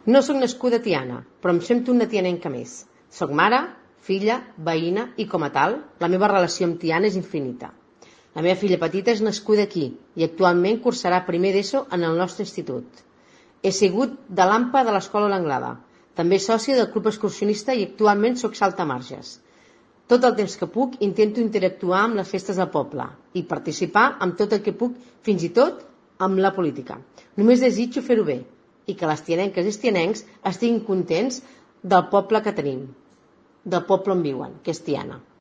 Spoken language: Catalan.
No soc nascuda a Tiana, però em sento una tianenca més. Soc mare, filla, veïna i, com a tal, la meva relació amb Tiana és infinita. La meva filla petita és nascuda aquí i actualment cursarà primer d'ESO en el nostre institut. He sigut de l'AMPA de l'Escola L'Anglada, també sòcia del Club Excursionista i actualment soc saltamarges. Tot el temps que puc intento interactuar amb les festes del poble i participar amb tot el que puc, fins i tot amb la política. Només desitjo fer-ho bé i que les tianenques i els tianencs estiguin contents del poble que tenim, del poble on viuen, que és Tiana.